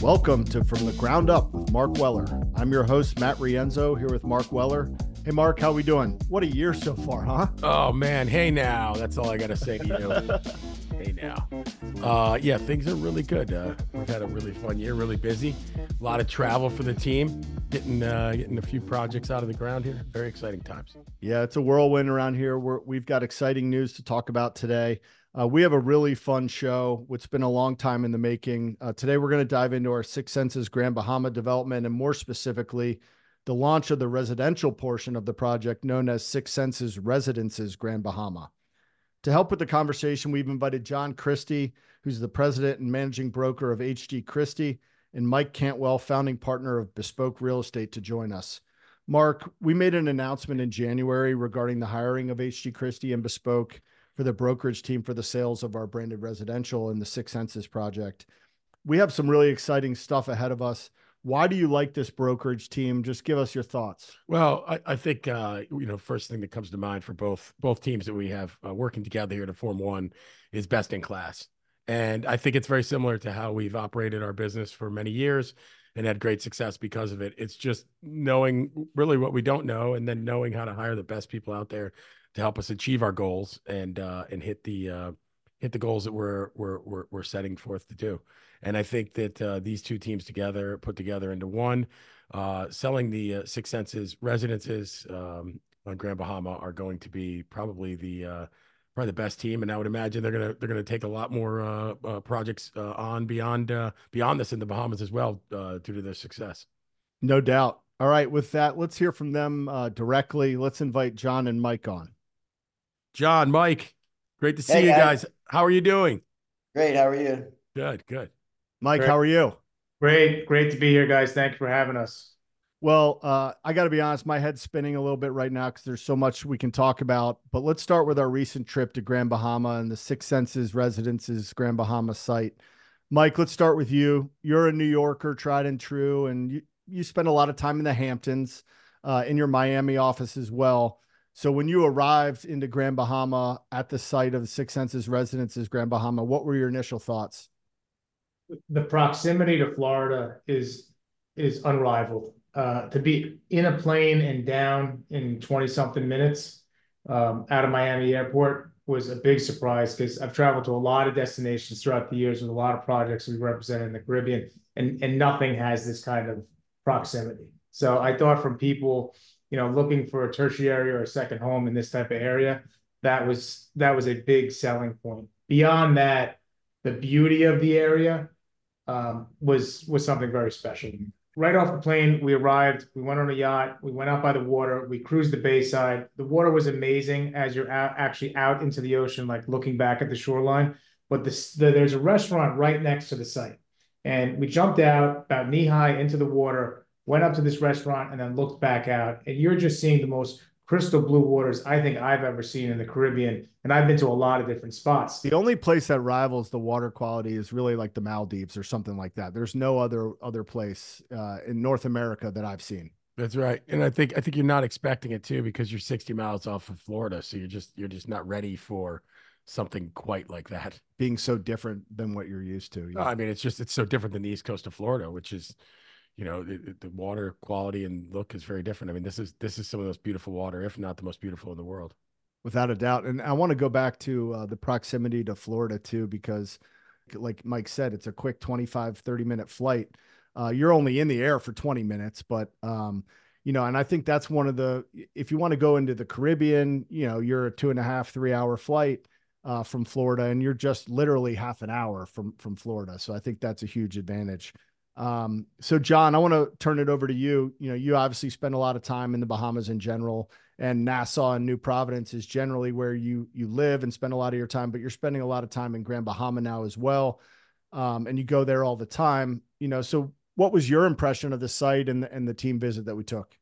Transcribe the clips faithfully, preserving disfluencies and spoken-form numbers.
Welcome to From the Ground Up with Mark Weller. I'm your host, Matt Rienzo, here with Mark Weller. Hey, Mark, how we doing? What a year so far, huh? Oh, man. Hey, now. That's all I got to say to you. Hey, now. Uh, yeah, things are really good. Uh, we've had a really fun year, really busy. A lot of travel for the team, getting uh, getting a few projects out of the ground here. Very exciting times. Yeah, it's a whirlwind around here. We're, we've got exciting news to talk about today. Uh, we have a really fun show, which has been a long time in the making. Uh, today, we're going to dive into our Six Senses Grand Bahama development, and more specifically, the launch of the residential portion of the project known as Six Senses Residences Grand Bahama. To help with the conversation, we've invited John Christie, who's the president and managing broker of H G Christie, and Mike Cantwell, founding partner of Bespoke Real Estate, to join us. Mark, we made an announcement in January regarding the hiring of H G Christie and Bespoke for the brokerage team for the sales of our branded residential and the Six Senses project. We have some really exciting stuff ahead of us. Why do you like this brokerage team? Just give us your thoughts. Well, I, I think, uh, you know, first thing that comes to mind for both both teams that we have uh, working together here to form one is best in class. And I think it's very similar to how we've operated our business for many years and had great success because of it. It's just knowing really what we don't know and then knowing how to hire the best people out there to help us achieve our goals and uh, and hit the uh, hit the goals that we're we're we're, we're setting forth to do. And I think that uh, these two teams together, put together into one, uh, selling the uh, Six Senses residences um, on Grand Bahama are going to be probably the uh, probably the best team. And I would imagine they're gonna they're gonna take a lot more uh, uh, projects uh, on beyond uh, beyond this in the Bahamas as well uh, due to their success. No doubt. All right, with that, let's hear from them uh, directly. Let's invite John and Mike on. John, Mike, great to see Hey, you guys. guys. How are you doing? Great. How are you? Good, good. Mike, Great. how are you? Great. Great to be here, guys. Thank you for having us. Well, uh, I got to be honest, my head's spinning a little bit right now because there's so much we can talk about. But let's start with our recent trip to Grand Bahama and the Six Senses Residences Grand Bahama site. Mike, let's start with you. You're a New Yorker, tried and true, and you, you spend a lot of time in the Hamptons, uh, in your Miami office as well. So when you arrived into Grand Bahama at the site of the Six Senses Residences Grand Bahama, what were your initial thoughts? The proximity to Florida is is unrivaled. Uh, to be in a plane and down in twenty something minutes um, out of Miami Airport was a big surprise because I've traveled to a lot of destinations throughout the years with a lot of projects we represented in the Caribbean, and and nothing has this kind of proximity. So I thought from people, you know, looking for a tertiary or a second home in this type of area, that was that was a big selling point. Beyond that, the beauty of the area um, was was something very special. Right off the plane, we arrived, we went on a yacht, we went out by the water, we cruised the bayside. The water was amazing as you're out, actually out into the ocean, like looking back at the shoreline. But this, the, there's a restaurant right next to the site. And we jumped out about knee-high into the water, went up to this restaurant, and then looked back out. And you're just seeing the most crystal blue waters I think I've ever seen in the Caribbean. And I've been to a lot of different spots. The only place that rivals the water quality is really like the Maldives or something like that. There's no other other place uh, in North America that I've seen. That's right. And I think I think you're not expecting it too because you're sixty miles off of Florida, so you're just you're just not ready for something quite like that. Being so different than what you're used to. Yeah. I mean, it's just it's so different than the East Coast of Florida, which is, you know, the, the water quality and look is very different. I mean, this is this is some of the most beautiful water, if not the most beautiful in the world. Without a doubt. And I want to go back to uh, the proximity to Florida too, because like Mike said, it's a quick twenty-five, thirty minute flight. Uh, you're only in the air for twenty minutes, but um, you know, and I think that's one of the, if you want to go into the Caribbean, you know, you're a two and a half, three hour flight uh, from Florida, and you're just literally half an hour from, from Florida. So I think that's a huge advantage. Um, so John, I want to turn it over to you. You know, you obviously spend a lot of time in the Bahamas in general, and Nassau and New Providence is generally where you, you live and spend a lot of your time, but you're spending a lot of time in Grand Bahama now as well. Um, and you go there all the time, you know, so what was your impression of the site and the, and the team visit that we took?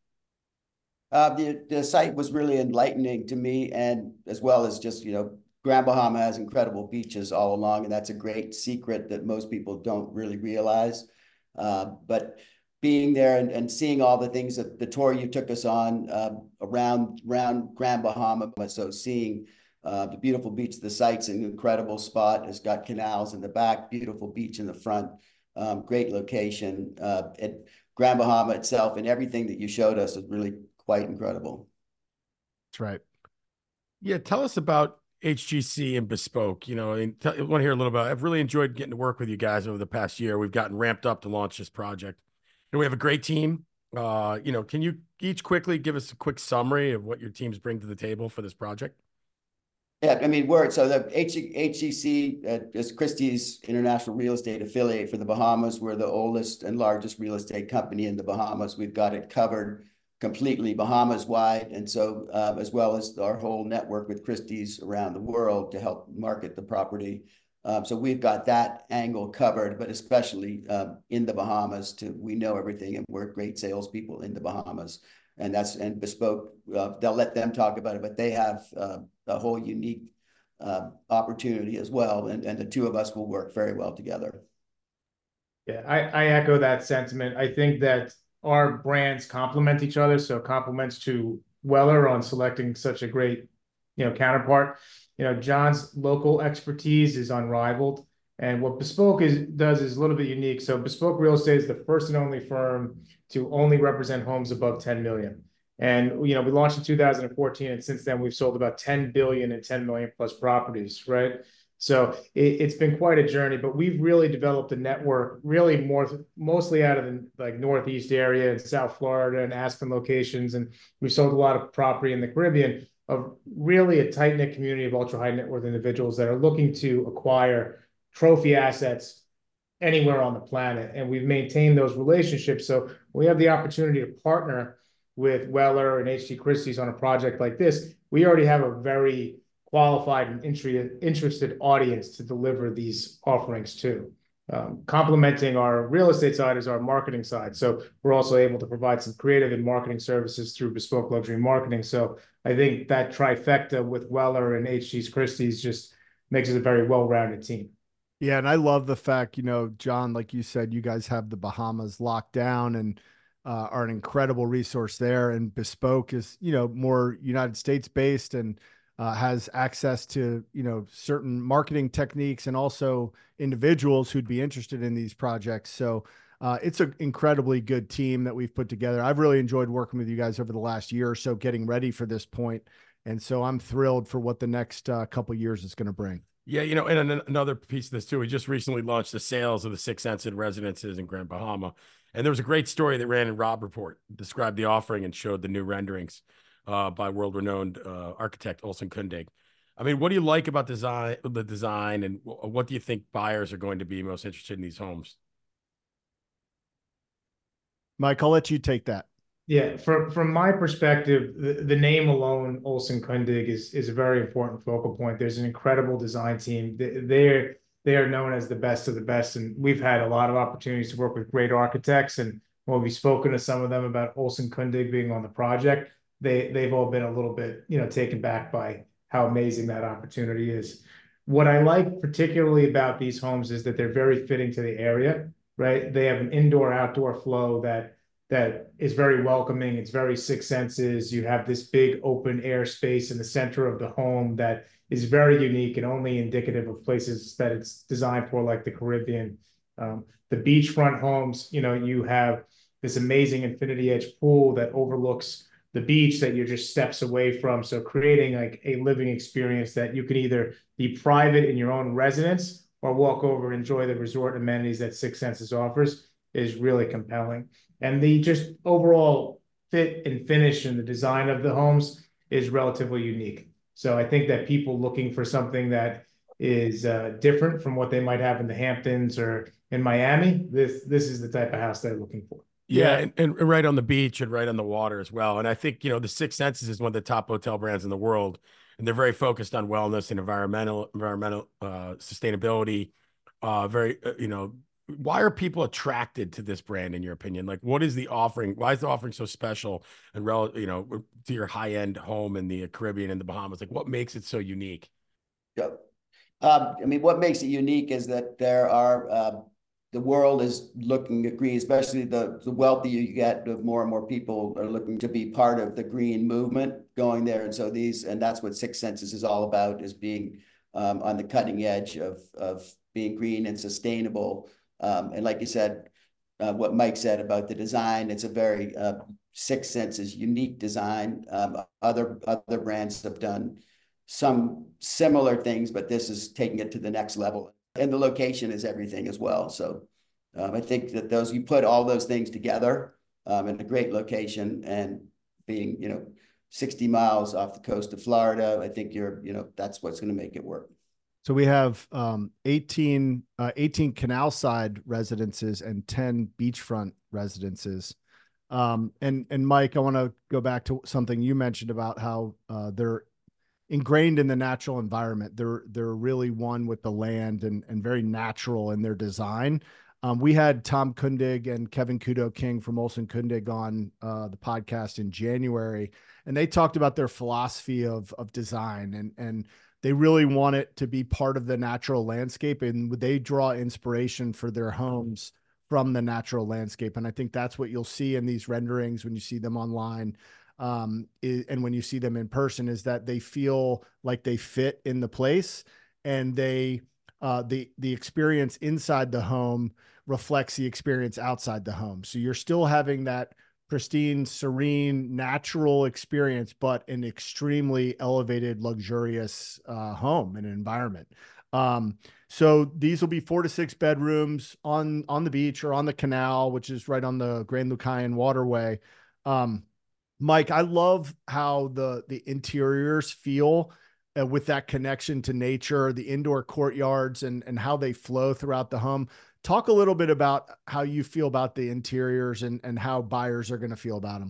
Uh, the, the site was really enlightening to me, and as well as just, you know, Grand Bahama has incredible beaches all along, and that's a great secret that most people don't really realize. Uh, but being there and, and seeing all the things that the tour you took us on uh, around, around Grand Bahama, so seeing uh, the beautiful beach, the site's an incredible spot. It's got canals in the back, beautiful beach in the front. um, great location. Uh, at Grand Bahama itself and everything that you showed us is really quite incredible. That's right. Yeah, tell us about H G C and Bespoke. You know, I, mean, I want to hear a little about. I've really enjoyed getting to work with you guys over the past year. We've gotten ramped up to launch this project, and we have a great team. Uh, you know, can you each quickly give us a quick summary of what your teams bring to the table for this project? Yeah, I mean, we're so the H G C uh, is Christie's International Real Estate Affiliate for the Bahamas. We're the oldest and largest real estate company in the Bahamas. We've got it covered completely Bahamas wide, and so uh, as well as our whole network with Christie's around the world to help market the property. Um, so we've got that angle covered, but especially um, in the Bahamas, to we know everything, and we're great salespeople in the Bahamas. And that's and Bespoke. Uh, they'll let them talk about it, but they have uh, a whole unique uh, opportunity as well, and and the two of us will work very well together. Yeah, I, I echo that sentiment. I think that our brands complement each other. So compliments to Weller on selecting such a great, you know, counterpart. You know, John's local expertise is unrivaled. And what Bespoke is does is a little bit unique. So Bespoke Real Estate is the first and only firm to only represent homes above ten million. And, you know, we launched in two thousand fourteen, and since then we've sold about ten billion and ten million plus properties, right? So it, it's been quite a journey, but we've really developed a network, really more mostly out of the like Northeast area and South Florida and Aspen locations. And we've sold a lot of property in the Caribbean of really a tight-knit community of ultra high net worth individuals that are looking to acquire trophy assets anywhere on the planet. And we've maintained those relationships. So we have the opportunity to partner with Weller and H G Christie's on a project like this. We already have a very qualified and interested audience to deliver these offerings to. Um, complementing our real estate side is our marketing side. So we're also able to provide some creative and marketing services through Bespoke Luxury Marketing. So I think that trifecta with Weller and H G Christie's just makes it a very well-rounded team. Yeah, and I love the fact, you know, John, like you said, you guys have the Bahamas locked down and uh, are an incredible resource there. And Bespoke is, you know, more United States based and uh, has access to, you know, certain marketing techniques and also individuals who'd be interested in these projects. So uh, it's an incredibly good team that we've put together. I've really enjoyed working with you guys over the last year or so, getting ready for this point. And so I'm thrilled for what the next uh, couple of years is going to bring. Yeah, you know, and another piece of this too, we just recently launched the sales of the Six Senses residences in Grand Bahama. And there was a great story that ran in Robb Report, described the offering and showed the new renderings uh, by world-renowned uh, architect Olson Kundig. I mean, what do you like about design, the design, and what do you think buyers are going to be most interested in these homes? Mike, I'll let you take that. Yeah, from from my perspective, the, the name alone, Olson Kundig, is is a very important focal point. There's an incredible design team. They, they're they are known as the best of the best, and we've had a lot of opportunities to work with great architects. And when we've spoken to some of them about Olson Kundig being on the project, they they've all been a little bit, you know, taken back by how amazing that opportunity is. What I like particularly about these homes is that they're very fitting to the area, right? They have an indoor-outdoor flow that that is very welcoming. It's very Six Senses. You have this big open air space in the center of the home that is very unique and only indicative of places that it's designed for, like the Caribbean. Um, the beachfront homes, you know, you have this amazing infinity edge pool that overlooks the beach that you're just steps away from. So creating like a living experience that you can either be private in your own residence or walk over and enjoy the resort amenities that Six Senses offers is really compelling. And the just overall fit and finish and the design of the homes is relatively unique. So I think that people looking for something that is uh, different from what they might have in the Hamptons or in Miami, this this is the type of house they're looking for. Yeah, and, and right on the beach and right on the water as well. And I think, you know, the Six Senses is one of the top hotel brands in the world, and they're very focused on wellness and environmental environmental uh, sustainability. Uh, very, uh, you know, why are people attracted to this brand in your opinion? Like, what is the offering? Why is the offering so special and rel you know, to your high end home in the Caribbean and the Bahamas? Like, what makes it so unique? Yep. Um, I mean, what makes it unique is that there are, uh, the world is looking at green, especially the, the wealthier you get, the more and more people are looking to be part of the green movement going there. And so these, and that's what Six Senses is all about, is being um, on the cutting edge of, of being green and sustainable. Um, and like you said, uh, what Mike said about the design, it's a very uh, Six Senses unique design. Um, other other brands have done some similar things, but this is taking it to the next level. And the location is everything as well. So um, I think that those, you put all those things together um, in a great location, and being, you know, sixty miles off the coast of Florida, I think you're, you know, that's what's going to make it work. So we have um, eighteen, uh, eighteen canal side residences and ten beachfront residences. Um, and, and Mike, I want to go back to something you mentioned about how uh, they're ingrained in the natural environment. They're, they're really one with the land, and, and very natural in their design. Um, we had Tom Kundig and Kevin Kudo King from Olson Kundig on uh, the podcast in January, and they talked about their philosophy of, of design, and, and they really want it to be part of the natural landscape, and they draw inspiration for their homes from the natural landscape. And I think that's what you'll see in these renderings when you see them online. Um, is, and when you see them in person, is that they feel like they fit in the place, and they, uh, the, the experience inside the home reflects the experience outside the home. So you're still having that pristine, serene, natural experience, but an extremely elevated, luxurious uh, home and environment. Um, so these will be four to six bedrooms on, on the beach or on the canal, which is right on the Grand Lucayan waterway. Um, Mike, I love how the, the interiors feel uh, with that connection to nature, the indoor courtyards, and, and how they flow throughout the home. Talk a little bit about how you feel about the interiors, and, and how buyers are going to feel about them.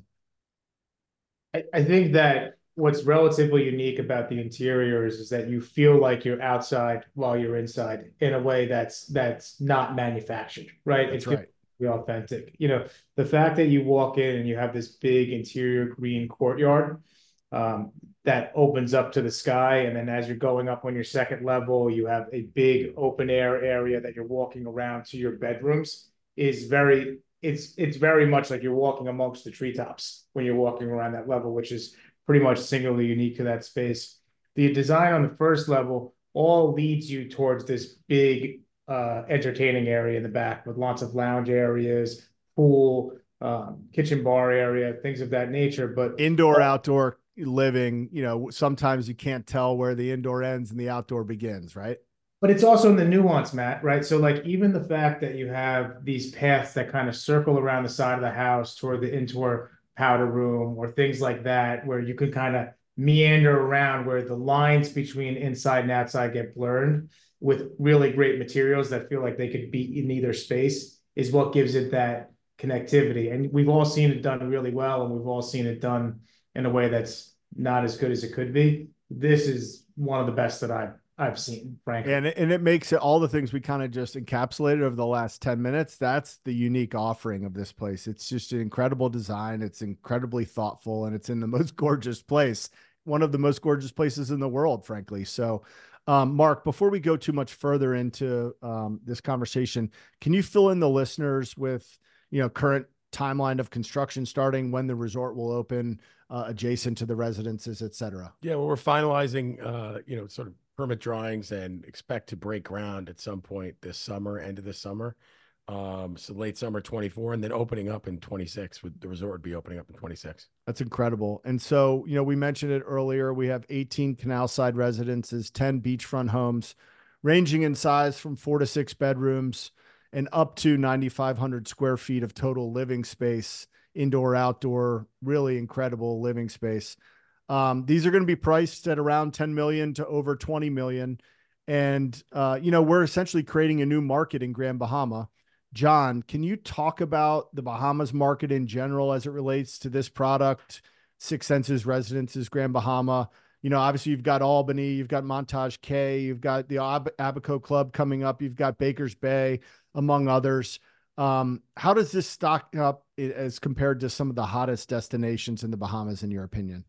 I, I think that what's relatively unique about the interiors is that you feel like you're outside while you're inside, in a way that's that's not manufactured, right? That's It's right. be authentic. You know, the fact that you walk in and you have this big interior green courtyard um, that opens up to the sky, and then as you're going up on your second level, you have a big open air area that you're walking around to your bedrooms, is very, it's it's very much like you're walking amongst the treetops when you're walking around that level, which is pretty much singularly unique to that space. The design on the first level all leads you towards this big uh, entertaining area in the back, with lots of lounge areas, pool, um, kitchen bar area, things of that nature. But indoor, outdoor living, you know, sometimes you can't tell where the indoor ends and the outdoor begins, right? But it's also in the nuance, Matt, right? So like, even the fact that you have these paths that kind of circle around the side of the house toward the indoor powder room, or things like that, where you can kind of meander around, where the lines between inside and outside get blurred with really great materials that feel like they could be in either space, is what gives it that connectivity. And we've all seen it done really well, and we've all seen it done in a way that's not as good as it could be. This is one of the best that I've I've seen, frankly. And it, and it makes it, all the things we kind of just encapsulated over the last ten minutes. That's the unique offering of this place. It's just an incredible design. It's incredibly thoughtful, and it's in the most gorgeous place, one of the most gorgeous places in the world, frankly. So, um, Mark, before we go too much further into um, this conversation, can you fill in the listeners with, you know, current timeline of construction starting, when the resort will open, uh, adjacent to the residences, et cetera? Yeah, well, we're finalizing, uh, you know, sort of permit drawings, and expect to break ground at some point this summer, end of this summer. Um, so late summer twenty-four, and then opening up in twenty-six. With the resort would be opening up in twenty-six. That's incredible. And so, you know, we mentioned it earlier. We have eighteen canal side residences, ten beachfront homes, ranging in size from four to six bedrooms, and up to ninety-five hundred square feet of total living space, indoor, outdoor, really incredible living space. Um, these are going to be priced at around ten million to over twenty million. And, uh, you know, we're essentially creating a new market in Grand Bahama. John, can you talk about the Bahamas market in general as it relates to this product, Six Senses Residences, Grand Bahama? You know, obviously you've got Albany, you've got Montage K, you've got the Ab- Abaco Club coming up, you've got Baker's Bay, among others. Um, how does this stock up as compared to some of the hottest destinations in the Bahamas, in your opinion?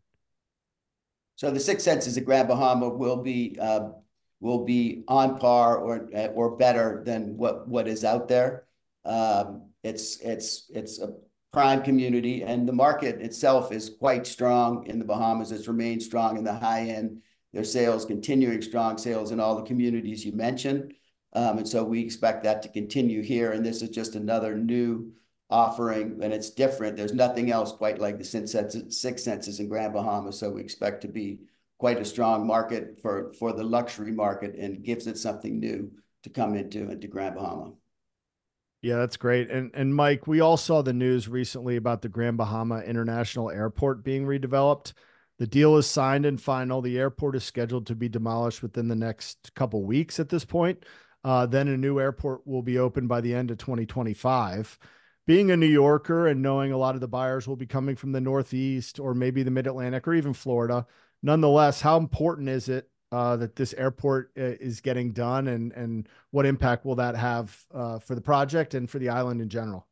So the Six Senses at Grand Bahama will be uh, will be on par or or better than what what is out there. Um, it's it's it's a prime community, and the market itself is quite strong in the Bahamas. It's remained strong in the high end. Their sales continuing strong sales in all the communities you mentioned. Um, and so we expect that to continue here. And this is just another new offering, and it's different. There's nothing else quite like the Six Senses, Six Senses in Grand Bahama. So we expect to be quite a strong market for, for the luxury market, and gives it something new to come into, into Grand Bahama. Yeah, that's great. And and Mike, we all saw the news recently about the Grand Bahama International Airport being redeveloped. The deal is signed and final. The airport is scheduled to be demolished within the next couple weeks at this point. Uh, then a new airport will be open by the end of twenty twenty-five. Being a New Yorker and knowing a lot of the buyers will be coming from the Northeast or maybe the Mid-Atlantic or even Florida, nonetheless, how important is it uh, that this airport uh, is getting done, and, and what impact will that have uh, for the project and for the island in general?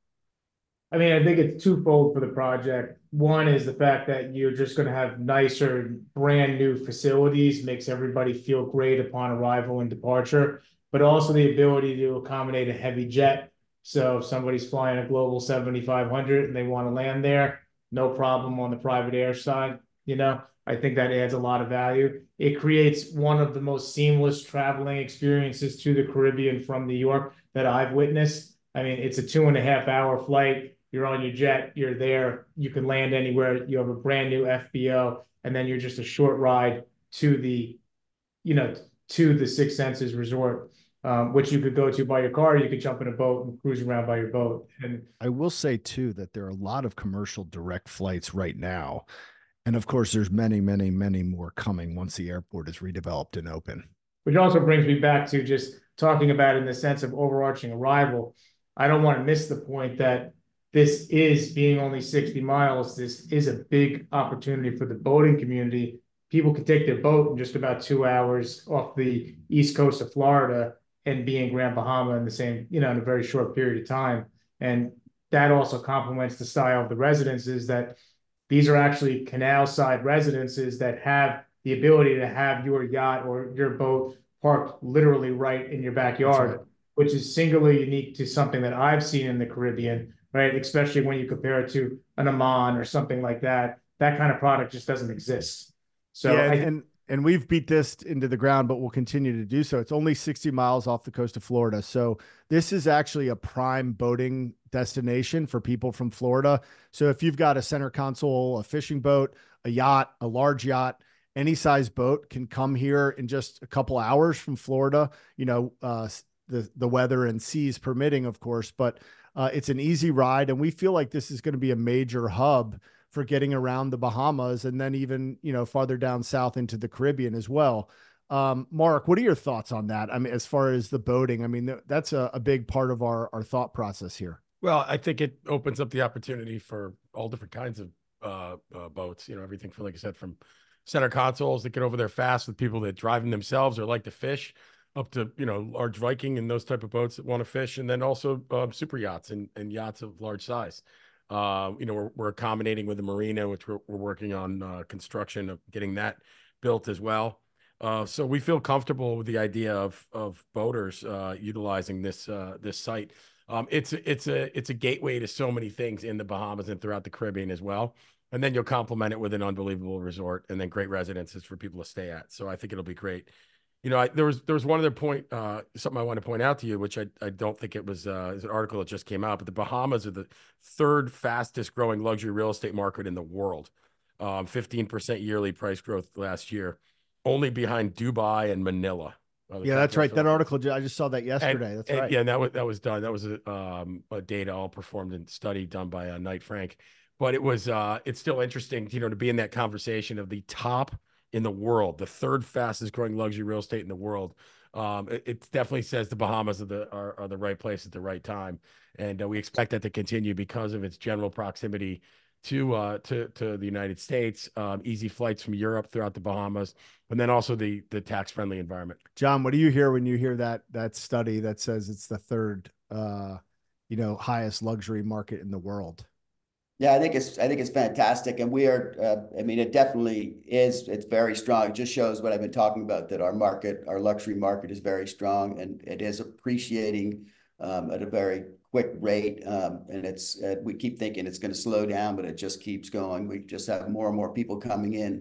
I mean, I think it's twofold for the project. One is the fact that you're just going to have nicer, brand new facilities, makes everybody feel great upon arrival and departure, but also the ability to accommodate a heavy jet. So if somebody's flying a Global seventy-five hundred and they want to land there, no problem on the private air side. You know, I think that adds a lot of value. It creates one of the most seamless traveling experiences to the Caribbean from New York that I've witnessed. I mean, it's a two and a half hour flight. You're on your jet, you're there, you can land anywhere. You have a brand new F B O, and then you're just a short ride to the, you know, to the Six Senses Resort, um, which you could go to by your car. You could jump in a boat and cruise around by your boat. And I will say too that there are a lot of commercial direct flights right now. And of course, there's many, many, many more coming once the airport is redeveloped and open. Which also brings me back to just talking about in the sense of overarching arrival. I don't want to miss the point that this is, being only sixty miles, this is a big opportunity for the boating community. People can take their boat in just about two hours off the east coast of Florida and be in Grand Bahama in the same, you know, in a very short period of time. And that also complements the style of the residences, that these are actually canal side residences that have the ability to have your yacht or your boat parked literally right in your backyard, right, which is singularly unique to something that I've seen in the Caribbean, right? Especially when you compare it to an Amman or something like that. That kind of product just doesn't exist. So yeah, and, I, and and we've beat this into the ground, but we'll continue to do so. It's only sixty miles off the coast of Florida. So this is actually a prime boating destination for people from Florida. So if you've got a center console, a fishing boat, a yacht, a large yacht, any size boat can come here in just a couple hours from Florida, you know, uh, the, the weather and seas permitting, of course, but uh, it's an easy ride. And we feel like this is going to be a major hub for getting around the Bahamas, and then even, you know, farther down south into the Caribbean as well. Um, Mark, what are your thoughts on that? I mean, as far as the boating, I mean, th- that's a, a big part of our, our thought process here. Well, I think it opens up the opportunity for all different kinds of uh, uh, boats, you know, everything from, like I said, from center consoles that get over there fast with people that drive them themselves or like to fish, up to, you know, large Viking and those type of boats that want to fish. And then also uh, super yachts and, and yachts of large size. Uh, you know, we're, we're accommodating with the marina, which we're, we're working on uh, construction of getting that built as well. Uh, so we feel comfortable with the idea of of boaters uh, utilizing this uh, this site. Um, it's it's a it's a gateway to so many things in the Bahamas and throughout the Caribbean as well. And then you'll complement it with an unbelievable resort and then great residences for people to stay at. So I think it'll be great. You know, I, there was there was one other point, uh, something I want to point out to you, which I, I don't think it was uh, is an article that just came out, but the Bahamas are the third fastest growing luxury real estate market in the world. Um, fifteen percent yearly price growth last year, only behind Dubai and Manila. Yeah, that's right. That article, I just saw that yesterday. And, that's and, right. Yeah, and that was that was done. That was a, um, a data all performed and study done by uh, Knight Frank. But it was uh, it's still interesting, you know, to be in that conversation of the top in the world, the third fastest growing luxury real estate in the world. Um, it, it definitely says the Bahamas are the are, are the right place at the right time, and uh, we expect that to continue because of its general proximity to uh, to to the United States, um, easy flights from Europe throughout the Bahamas, and then also the the tax friendly environment. John, what do you hear when you hear that that study that says it's the third, uh, you know, highest luxury market in the world? Yeah, I think it's I think it's fantastic, and we are. Uh, I mean, it definitely is. It's very strong. It just shows what I've been talking about, that our market, our luxury market, is very strong, and it is appreciating um, at a very quick rate. Um, and it's uh, we keep thinking it's going to slow down, but it just keeps going. We just have more and more people coming in,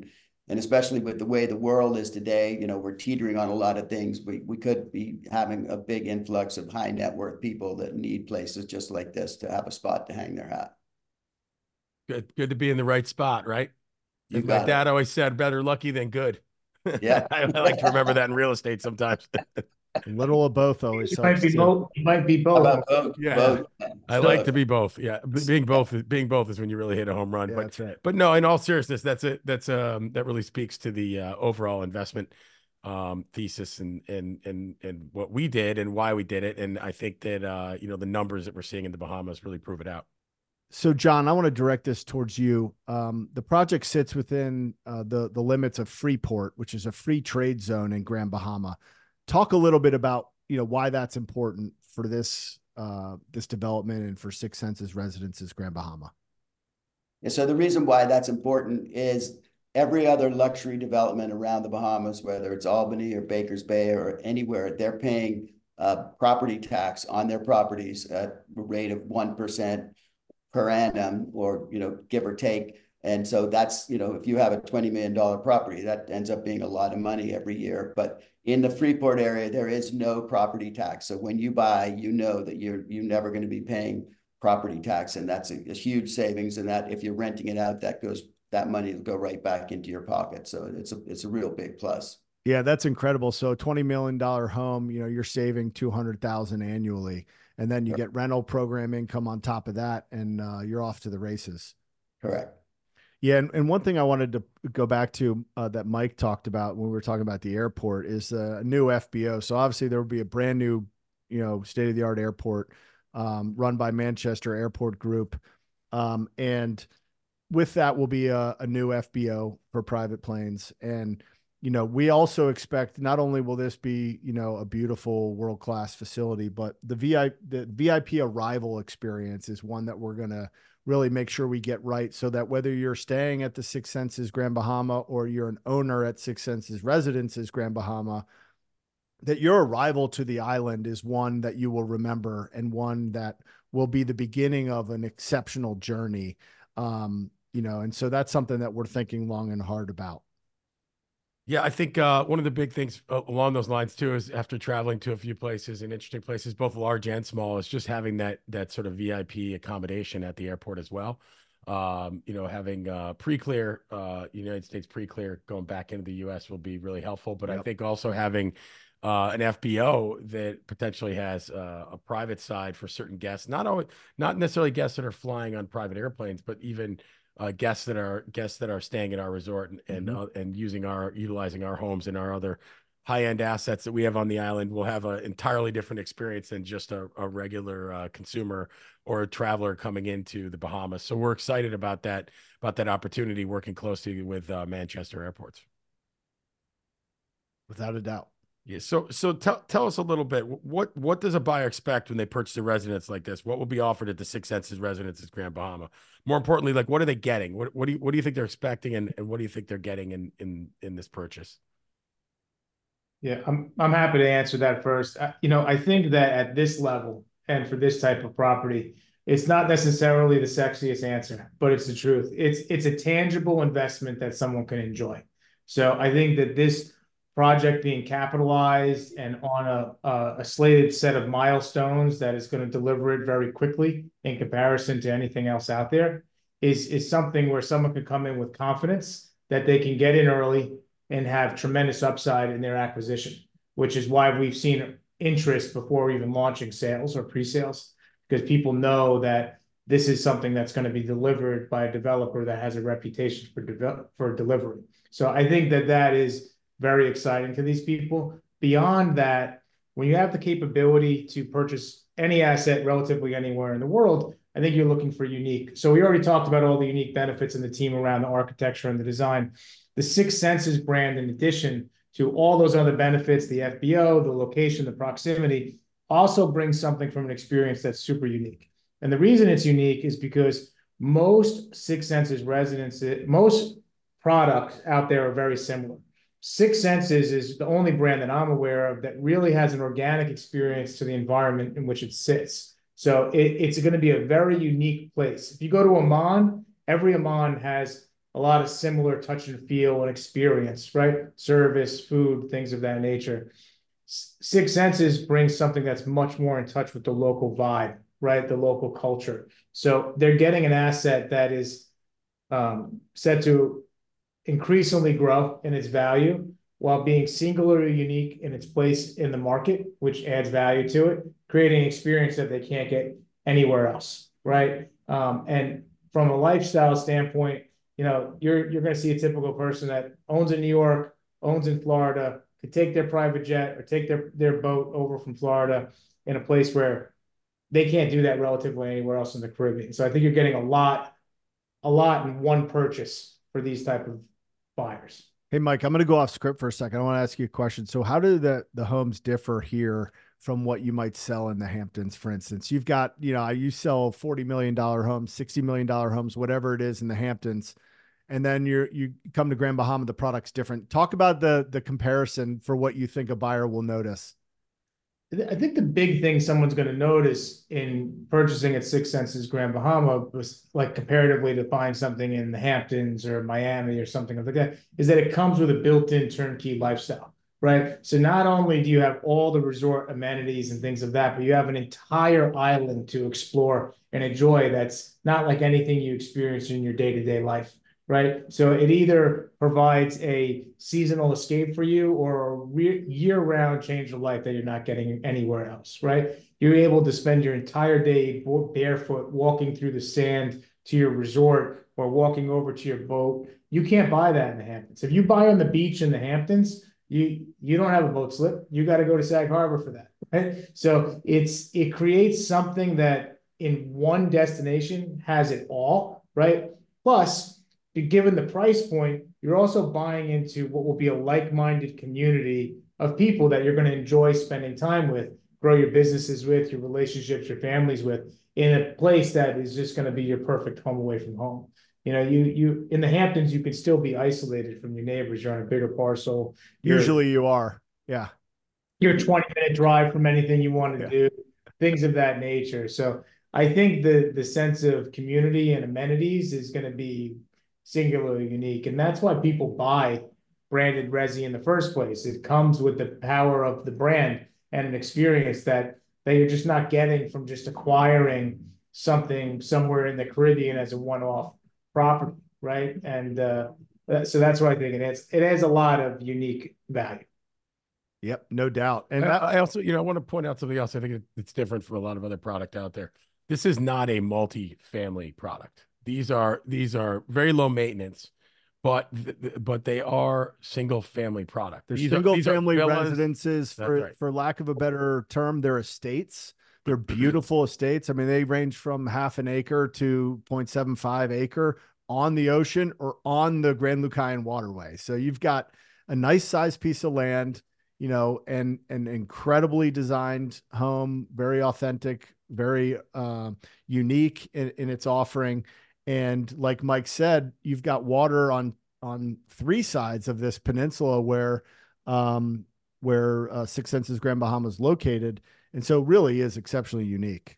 And especially with the way the world is today, you know, we're teetering on a lot of things. We, we could be having a big influx of high net worth people that need places just like this to have a spot to hang their hat. Good, good to be in the right spot, right? You As my got dad it. always said, better lucky than good. Yeah. I, I like to remember that in real estate sometimes. A little of both always You might helps be too. both. You might be How both. about both? Yeah. Both. I like to be both. Yeah. B- Being both, is- being both is when you really hit a home run. Yeah, but that's right. but no, in all seriousness, that's it. That's um that really speaks to the uh, overall investment um thesis and and and and what we did and why we did it. And I think that uh, you know, the numbers that we're seeing in the Bahamas really prove it out. So, John, I want to direct this towards you. Um, the project sits within uh, the the limits of Freeport, which is a free trade zone in Grand Bahama. Talk a little bit about, you know, why that's important for this uh, this development and for Six Senses Residences Grand Bahama. And so the reason why that's important is every other luxury development around the Bahamas, whether it's Albany or Baker's Bay or anywhere, they're paying uh, property tax on their properties at a rate of one percent per annum, or, you know, give or take. And so that's, you know, if you have a twenty million dollar property, that ends up being a lot of money every year. But in the Freeport area, there is no property tax. So when you buy, you know that you're, you're never going to be paying property tax. And that's a, a huge savings. And that if you're renting it out, that goes, that money will go right back into your pocket. So it's a, it's a real big plus. Yeah, that's incredible. So twenty million dollar home, you know, you're saving two hundred thousand annually, and then you get rental program income on top of that, and uh, you're off to the races. Correct. Yeah. And, and one thing I wanted to go back to uh, that Mike talked about when we were talking about the airport is a new F B O. So obviously there will be a brand new, you know, state of the art airport um, run by Manchester Airport Group. Um, and with that will be a, a new F B O for private planes. And, you know, we also expect not only will this be, you know, a beautiful world-class facility, but the V I P, the V I P arrival experience is one that we're going to really make sure we get right, so that whether you're staying at the Six Senses Grand Bahama or you're an owner at Six Senses Residences Grand Bahama, that your arrival to the island is one that you will remember and one that will be the beginning of an exceptional journey. Um, you know, and so that's something that we're thinking long and hard about. Yeah, I think uh, one of the big things uh, along those lines too is, after traveling to a few places and interesting places, both large and small, is just having that that sort of V I P accommodation at the airport as well. Um, you know, having uh, pre-clear, uh, United States pre-clear going back into the U S will be really helpful. But yep. I think also having uh, an F B O that potentially has uh, a private side for certain guests, not always, not necessarily guests that are flying on private airplanes, but even Uh, guests that are guests that are staying at our resort and and, mm-hmm. uh, and using our utilizing our homes and our other high-end assets that we have on the island will have an entirely different experience than just a, a regular uh, consumer or a traveler coming into the Bahamas. So we're excited about that about that opportunity, working closely with uh, Manchester Airports. Without a doubt. Yeah. So, so tell tell us a little bit. What what does a buyer expect when they purchase a residence like this? What will be offered at the Six Senses Residences Grand Bahama? More importantly, like, what are they getting? What what do you what do you think they're expecting, and, and what do you think they're getting in in in this purchase? Yeah, I'm I'm happy to answer that first. Uh, you know, I think that at this level and for this type of property, it's not necessarily the sexiest answer, but it's the truth. It's it's a tangible investment that someone can enjoy. So I think that this project being capitalized and on a, a, a slated set of milestones that is going to deliver it very quickly in comparison to anything else out there is, is something where someone can come in with confidence that they can get in early and have tremendous upside in their acquisition, which is why we've seen interest before even launching sales or pre-sales, because people know that this is something that's going to be delivered by a developer that has a reputation for, de- for delivery. So I think that that is very exciting to these people. Beyond that, when you have the capability to purchase any asset relatively anywhere in the world, I think you're looking for unique. So we already talked about all the unique benefits and the team around the architecture and the design. The Six Senses brand, in addition to all those other benefits, the F B O, the location, the proximity, also brings something from an experience that's super unique. And the reason it's unique is because most Six Senses residences, most products out there are very similar. Six Senses is the only brand that I'm aware of that really has an organic experience to the environment in which it sits. So it, it's going to be a very unique place. If you go to Amman, every Amman has a lot of similar touch and feel and experience, right? Service, food, things of that nature. Six Senses brings something that's much more in touch with the local vibe, right? The local culture. So they're getting an asset that is um, set to increasingly grow in its value while being singularly unique in its place in the market, which adds value to it, creating an experience that they can't get anywhere else, right? Um, and from a lifestyle standpoint, you know, you're you're going to see a typical person that owns in New York, owns in Florida, could take their private jet or take their their boat over from Florida in a place where they can't do that relatively anywhere else in the Caribbean. So I think you're getting a lot, a lot in one purchase for these type of buyers. Hey, Mike, I'm going to go off script for a second. I want to ask you a question. So how do the, the homes differ here from what you might sell in the Hamptons, for instance? You've got, you know, you sell forty million dollar homes, sixty million dollar homes, whatever it is in the Hamptons. And then you're, you come to Grand Bahama, the product's different. Talk about the, the comparison for what you think a buyer will notice. I think the big thing someone's going to notice in purchasing at Six Senses Grand Bahama was like comparatively to find something in the Hamptons or Miami or something like that, is that it comes with a built-in turnkey lifestyle, right? So not only do you have all the resort amenities and things of that, but you have an entire island to explore and enjoy that's not like anything you experience in your day-to-day life. Right. So it either provides a seasonal escape for you or a year-round change of life that you're not getting anywhere else. Right. You're able to spend your entire day barefoot walking through the sand to your resort or walking over to your boat. You can't buy that in the Hamptons. If you buy on the beach in the Hamptons, you you don't have a boat slip. You got to go to Sag Harbor for that. Right. So it's it creates something that in one destination has it all. Right. Plus, given the price point, you're also buying into what will be a like-minded community of people that you're going to enjoy spending time with, grow your businesses with, your relationships, your families with, in a place that is just going to be your perfect home away from home. You know, you you in the Hamptons, you can still be isolated from your neighbors. You're on a bigger parcel. You're, Usually you are. Yeah. You're a twenty minute drive from anything you want to yeah. do, things of that nature. So I think the the sense of community and amenities is going to be singularly unique. And that's why people buy branded resi in the first place. It comes with the power of the brand and an experience that, that you're just not getting from just acquiring something somewhere in the Caribbean as a one-off property, right? And uh, so that's what I think it is. It has a lot of unique value. Yep, no doubt. And that, I also, you know, I want to point out something else. I think it's different from a lot of other product out there. This is not a multi-family product. These are these are very low maintenance, but but they are single family product. They're these single are, family residences. For right. for lack of a better term, they're estates. They're beautiful estates. I mean, they range from half an acre to zero point seven five acre on the ocean or on the Grand Lucayan waterway. So you've got a nice sized piece of land, you know, and an incredibly designed home, very authentic, very uh, unique in, in its offering. And like Mike said, you've got water on on three sides of this peninsula where um, where uh, Six Senses Grand Bahama is located, and so really is exceptionally unique.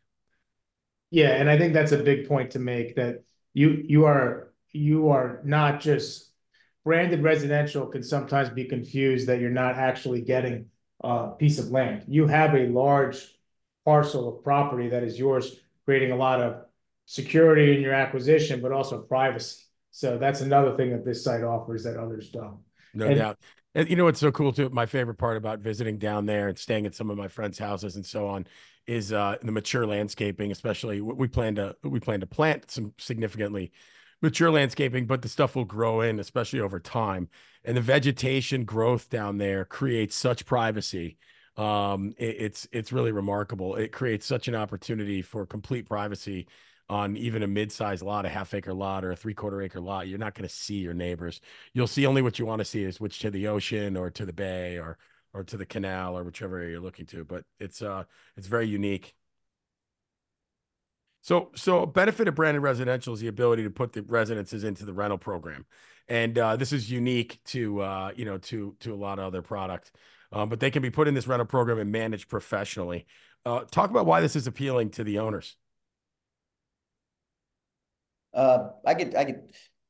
Yeah, and I think that's a big point to make, that you you are you are not just branded residential can sometimes be confused that you're not actually getting a piece of land. You have a large parcel of property that is yours, creating a lot of security in your acquisition, but also privacy. So that's another thing that this site offers that others don't. No and, doubt. And you know what's so cool too? My favorite part about visiting down there and staying at some of my friends' houses and so on is uh, the mature landscaping. Especially we plan to we plan to plant some significantly mature landscaping, but the stuff will grow in, especially over time. And the vegetation growth down there creates such privacy. Um, it, it's it's really remarkable. It creates such an opportunity for complete privacy on even a mid-sized lot, a half acre lot or a three quarter acre lot. You're not going to see your neighbors. You'll see only what you want to see, is which to the ocean or to the bay or, or to the canal or whichever area you're looking to, but it's, uh, it's very unique. So, so a benefit of branded residential is the ability to put the residences into the rental program. And, uh, this is unique to, uh, you know, to, to a lot of other product, um, but they can be put in this rental program and managed professionally. Uh, talk about why this is appealing to the owners. Uh, I could, I could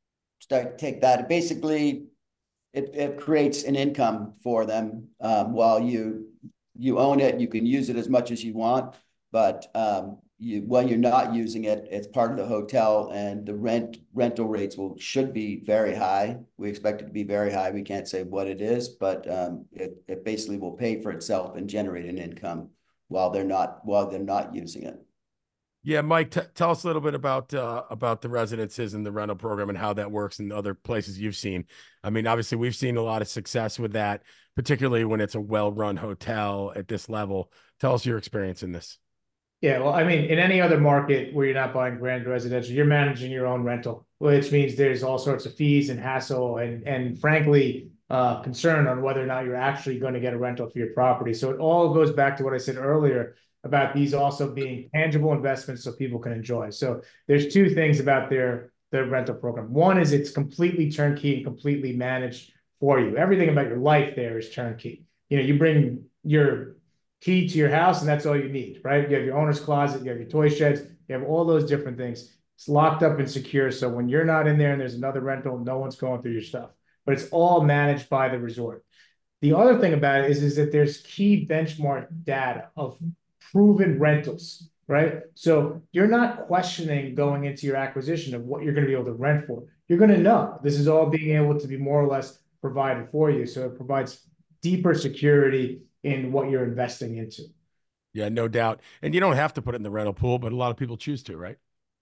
start to take that. Basically, it, it creates an income for them um, while you you own it. You can use it as much as you want, but um, you when you're not using it, it's part of the hotel, and the rent rental rates will should be very high. We expect it to be very high. We can't say what it is, but um, it it basically will pay for itself and generate an income while they're not while they're not using it. Yeah, Mike, t tell us a little bit about uh, about the residences and the rental program and how that works in other places you've seen. I mean, obviously, we've seen a lot of success with that, particularly when it's a well-run hotel at this level. Tell us your experience in this. Yeah, well, I mean, in any other market where you're not buying brand residential, you're managing your own rental, which means there's all sorts of fees and hassle and and frankly, uh, concern on whether or not you're actually going to get a rental for your property. So it all goes back to what I said earlier about these also being tangible investments so people can enjoy. So there's two things about their their rental program. One is it's completely turnkey and completely managed for you. Everything about your life there is turnkey. You know, you bring your key to your house and that's all you need, right? You have your owner's closet, you have your toy sheds, you have all those different things. It's locked up and secure. So when you're not in there and there's another rental, no one's going through your stuff, but it's all managed by the resort. The other thing about it is, is that there's key benchmark data of proven rentals, right? So you're not questioning going into your acquisition of what you're going to be able to rent for. You're going to know this is all being able to be more or less provided for you. So it provides deeper security in what you're investing into. Yeah, no doubt. And you don't have to put it in the rental pool, but a lot of people choose to, right?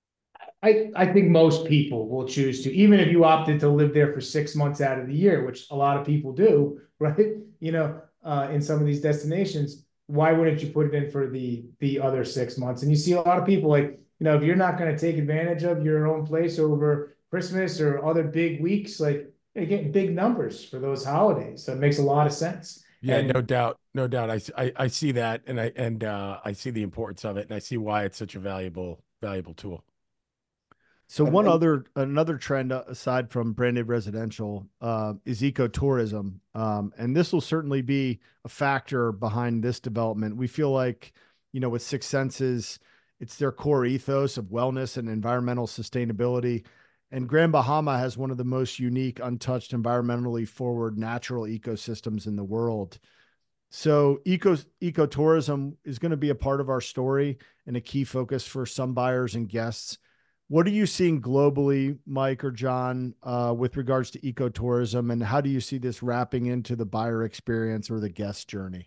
I, I think most people will choose to, even if you opted to live there for six months out of the year, which a lot of people do, right? You know, uh, in some of these destinations, why wouldn't you put it in for the the other six months? And you see a lot of people like, you know, if you're not going to take advantage of your own place over Christmas or other big weeks, like you're getting big numbers for those holidays. So it makes a lot of sense. Yeah, And no doubt, no doubt. I, I, I see that, and I and uh, I see the importance of it, and I see why it's such a valuable valuable tool. So one other another trend uh, aside from branded residential uh, is ecotourism, um, and this will certainly be a factor behind this development. We feel like, you know, with Six Senses, it's their core ethos of wellness and environmental sustainability. And Grand Bahama has one of the most unique, untouched, environmentally forward natural ecosystems in the world. So eco ecotourism is going to be a part of our story and a key focus for some buyers and guests. What are you seeing globally, Mike or John, uh, with regards to ecotourism, and how do you see this wrapping into the buyer experience or the guest journey?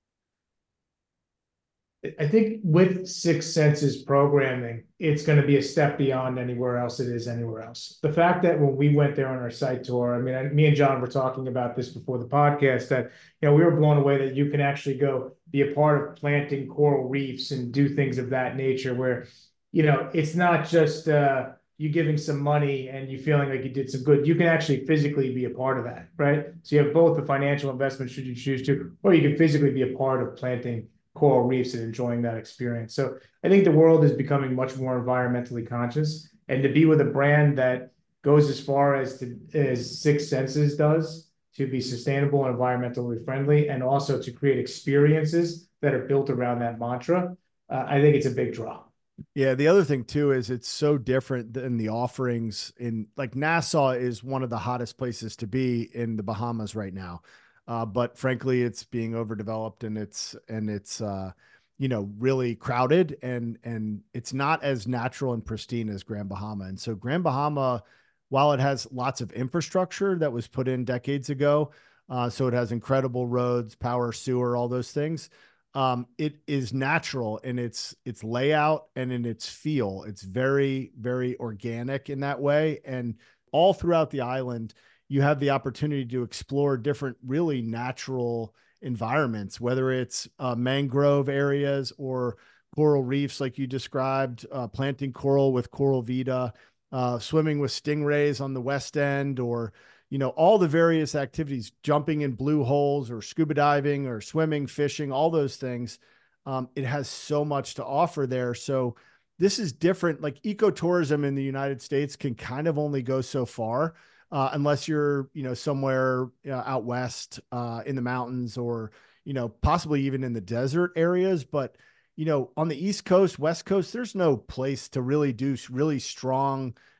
I think with Six Senses programming, it's going to be a step beyond anywhere else it is anywhere else. The fact that when we went there on our site tour, I mean, I, me and John were talking about this before the podcast, that, you know, we were blown away that you can actually go be a part of planting coral reefs and do things of that nature where, you know, it's not just uh, you giving some money and you feeling like you did some good. You can actually physically be a part of that, right? So you have both the financial investment should you choose to, or you can physically be a part of planting coral reefs and enjoying that experience. So I think the world is becoming much more environmentally conscious, and to be with a brand that goes as far as to as Six Senses does to be sustainable and environmentally friendly, and also to create experiences that are built around that mantra, uh, I think it's a big draw. Yeah, the other thing too is it's so different than the offerings in, like, Nassau is one of the hottest places to be in the Bahamas right now. Uh, but frankly, it's being overdeveloped and it's, and it's, uh, you know, really crowded, and, and it's not as natural and pristine as Grand Bahama. And so Grand Bahama, while it has lots of infrastructure that was put in decades ago, uh, so it has incredible roads, power, sewer, all those things. Um, it is natural in its, its layout and in its feel. It's very, very organic in that way. And all throughout the island, you have the opportunity to explore different really natural environments, whether it's uh, mangrove areas or coral reefs, like you described, uh, planting coral with Coral Vita, uh, swimming with stingrays on the West End, or, you know, all the various activities, jumping in blue holes or scuba diving or swimming, fishing, all those things. Um, it has so much to offer there. So this is different. Like ecotourism in the United States can kind of only go so far. Uh, unless you're, you know, somewhere uh, out west uh, in the mountains, or, you know, possibly even in the desert areas. But, you know, on the East Coast, West Coast, there's no place to really do really strong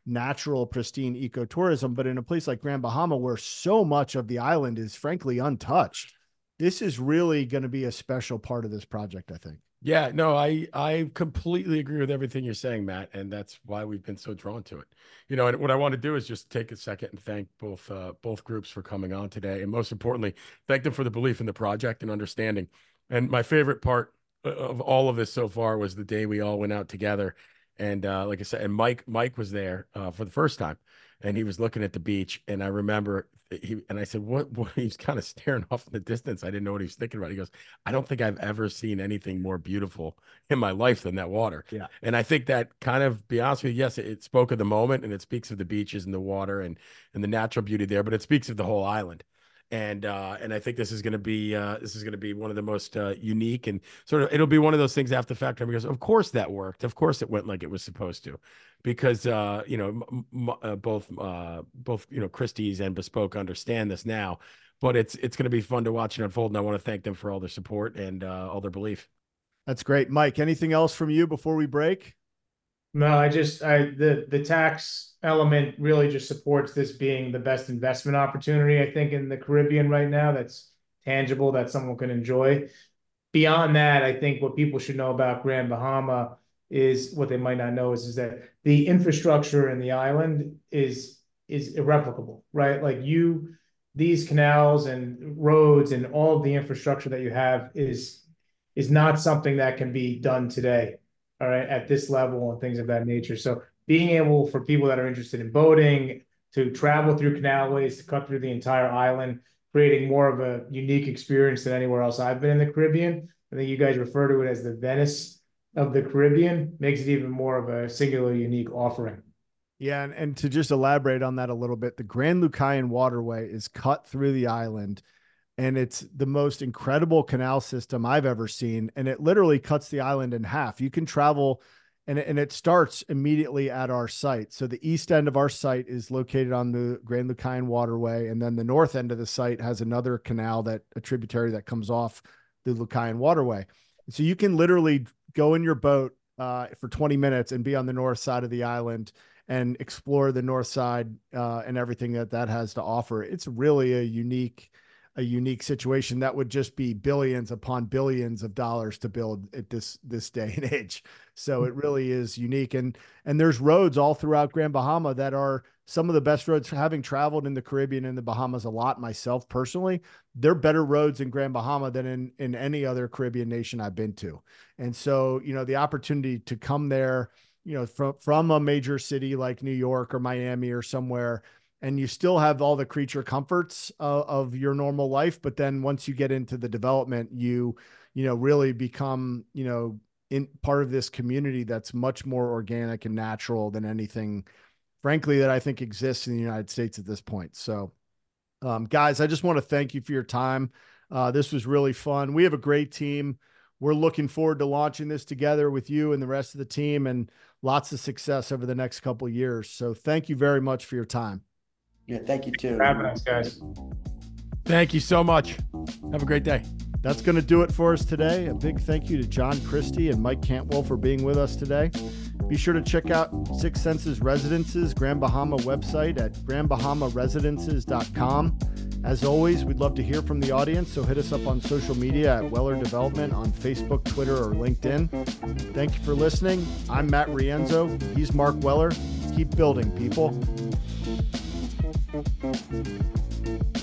natural, pristine ecotourism. But in a place like Grand Bahama, where so much of the island is frankly untouched, this is really going to be a special part of this project, I think. Yeah, no, I I completely agree with everything you're saying, Matt, and that's why we've been so drawn to it. You know, and what I want to do is just take a second and thank both uh, both groups for coming on today, and most importantly, thank them for the belief in the project and understanding. And my favorite part of all of this so far was the day we all went out together, and uh, like I said, and Mike Mike was there uh, for the first time, and he was looking at the beach, and I remember he and I said, "What?" what? He was kind of staring off in the distance. I didn't know what he was thinking about. He goes, "I don't think I've ever seen anything more beautiful in my life than that water." Yeah, and I think that kind of, be honest with you, yes, it, it spoke of the moment, and it speaks of the beaches and the water and and the natural beauty there, but it speaks of the whole island. And uh, and I think this is going to be uh, this is going to be one of the most uh, unique, and sort of, it'll be one of those things after the fact because of course that worked, of course it went like it was supposed to, because uh, you know m uh, both uh, both you know Christie's and Bespoke understand this now, but it's it's going to be fun to watch it unfold, and I want to thank them for all their support and uh, all their belief. That's great, Mike. Anything else from you before we break? No, I just I the the tax element really just supports this being the best investment opportunity, I think, in the Caribbean right now that's tangible, that someone can enjoy. Beyond that, I think what people should know about Grand Bahama is what they might not know is, is that the infrastructure in the island is is irreplicable, right? Like you, these canals and roads and all of the infrastructure that you have is is not something that can be done today. All right, at this level and things of that nature. So being able for people that are interested in boating to travel through canalways, to cut through the entire island, creating more of a unique experience than anywhere else I've been in the Caribbean. I think you guys refer to it as the Venice of the Caribbean, makes it even more of a singular, unique offering. Yeah, and, and to just elaborate on that a little bit, the Grand Lucayan Waterway is cut through the island, and it's the most incredible canal system I've ever seen. And it literally cuts the island in half. You can travel, and, and it starts immediately at our site. So the east end of our site is located on the Grand Lucayan Waterway. And then the north end of the site has another canal, that a tributary that comes off the Lucayan Waterway. So you can literally go in your boat uh, for twenty minutes and be on the north side of the island and explore the north side uh, and everything that that has to offer. It's really a unique a unique situation that would just be billions upon billions of dollars to build at this, this day and age. So it really is unique. And, and there's roads all throughout Grand Bahama that are some of the best roads. Having traveled in the Caribbean and the Bahamas a lot myself personally, they're better roads in Grand Bahama than in, in any other Caribbean nation I've been to. And so, you know, the opportunity to come there, you know, from, from a major city like New York or Miami or somewhere, and you still have all the creature comforts uh, of your normal life. But then once you get into the development, you, you know, really become, you know, in part of this community that's much more organic and natural than anything, frankly, that I think exists in the United States at this point. So, um, guys, I just want to thank you for your time. Uh, this was really fun. We have a great team. We're looking forward to launching this together with you and the rest of the team, and lots of success over the next couple of years. So thank you very much for your time. Yeah, thank you too. For having us, guys. Thank you so much. Have a great day. That's going to do it for us today. A big thank you to John Christie and Mike Cantwell for being with us today. Be sure to check out Six Senses Residences Grand Bahama website at grand bahama residences dot com. As always, we'd love to hear from the audience, so hit us up on social media at Weller Development on Facebook, Twitter, or LinkedIn. Thank you for listening. I'm Matt Rienzo. He's Mark Weller. Keep building, people. Thank you.